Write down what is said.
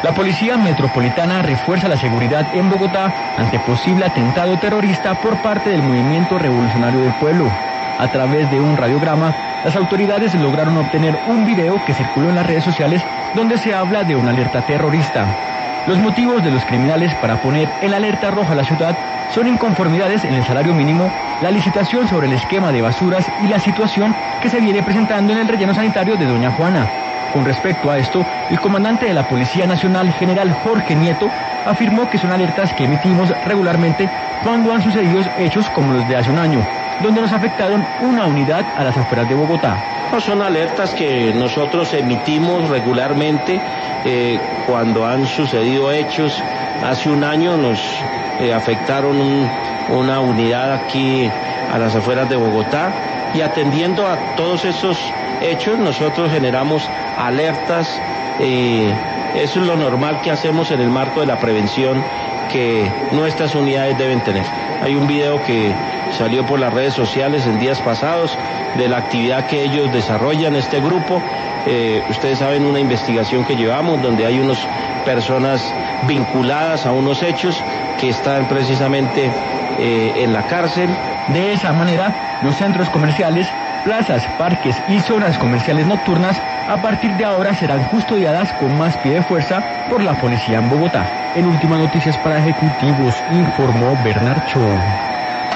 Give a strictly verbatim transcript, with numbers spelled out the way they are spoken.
La Policía Metropolitana refuerza la seguridad en Bogotá ante posible atentado terrorista por parte del Movimiento Revolucionario del Pueblo. A través de un radiograma, las autoridades lograron obtener un video que circuló en las redes sociales donde se habla de una alerta terrorista. Los motivos de los criminales para poner en alerta roja a la ciudad son inconformidades en el salario mínimo, la licitación sobre el esquema de basuras y la situación que se viene presentando en el relleno sanitario de Doña Juana. Con respecto a esto, el comandante de la Policía Nacional, general Jorge Nieto, afirmó que son alertas que emitimos regularmente cuando han sucedido hechos como los de hace un año, donde nos afectaron una unidad a las afueras de Bogotá. No, son alertas que nosotros emitimos regularmente eh, cuando han sucedido hechos. Hace un año nos eh, afectaron un, una unidad aquí a las afueras de Bogotá, y atendiendo a todos esos hechos nosotros generamos alertas. Eh, eso es lo normal que hacemos en el marco de la prevención que nuestras unidades deben tener. Hay un video que salió por las redes sociales en días pasados de la actividad que ellos desarrollan, este grupo. Eh, ustedes saben, una investigación que llevamos donde hay unas personas vinculadas a unos hechos que están precisamente eh, en la cárcel. De esa manera, los centros comerciales, plazas, parques y zonas comerciales nocturnas a partir de ahora serán custodiadas con más pie de fuerza por la policía en Bogotá. En Últimas Noticias para Ejecutivos, informó Bernard Cho.